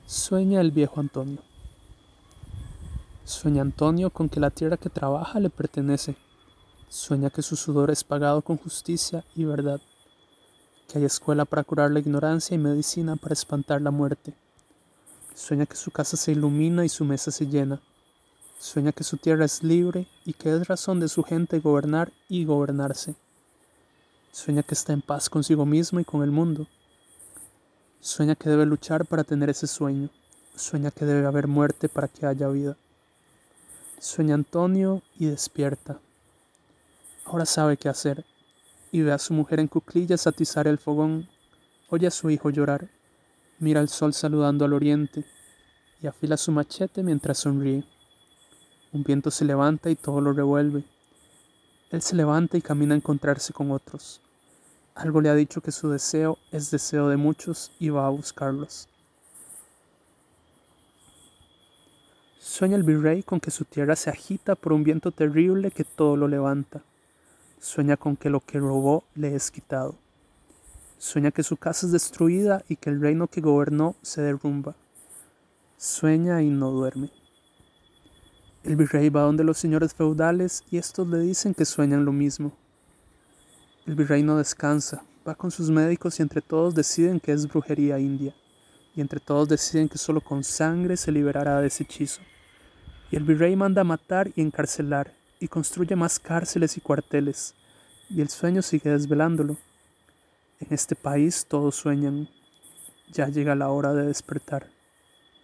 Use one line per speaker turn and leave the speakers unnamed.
Sueña el viejo Antonio. Sueña Antonio con que la tierra que trabaja le pertenece. Sueña que su sudor es pagado con justicia y verdad, que hay escuela para curar la ignorancia y medicina para espantar la muerte. Sueña que su casa se ilumina y su mesa se llena. Sueña que su tierra es libre y que es razón de su gente gobernar y gobernarse. Sueña que está en paz consigo mismo y con el mundo. Sueña que debe luchar para tener ese sueño. Sueña que debe haber muerte para que haya vida. Sueña Antonio y despierta. Ahora sabe qué hacer, y ve a su mujer en cuclillas atizar el fogón, oye a su hijo llorar, mira al sol saludando al oriente, y afila su machete mientras sonríe. Un viento se levanta y todo lo revuelve. Él se levanta y camina a encontrarse con otros. Algo le ha dicho que su deseo es deseo de muchos y va a buscarlos. Sueña el virrey con que su tierra se agita por un viento terrible que todo lo levanta. Sueña con que lo que robó le es quitado. Sueña que su casa es destruida y que el reino que gobernó se derrumba. Sueña y no duerme. El virrey va donde los señores feudales y estos le dicen que sueñan lo mismo. El virrey no descansa, va con sus médicos y entre todos deciden que es brujería india. Y entre todos deciden que solo con sangre se liberará de ese hechizo. Y el virrey manda matar y encarcelar, y construye más cárceles y cuarteles, y el sueño sigue desvelándolo. En este país todos sueñan, ya llega la hora de despertar.